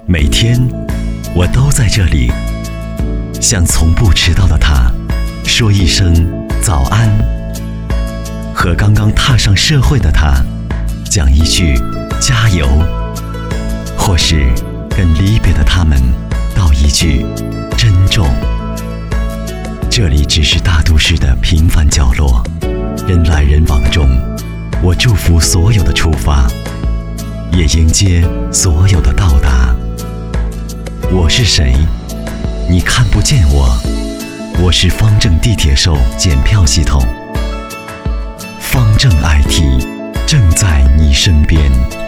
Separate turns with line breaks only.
每天我都在这里，向从不迟到的他说一声早安，和刚刚踏上社会的他讲一句加油，或是跟离别的他们道一句珍重。这里只是大都市的平凡角落，人来人往中，我祝福所有的出发，也迎接所有的到达。我是谁？你看不见我。我是方正地铁售检票系统，方正 IT 正在你身边。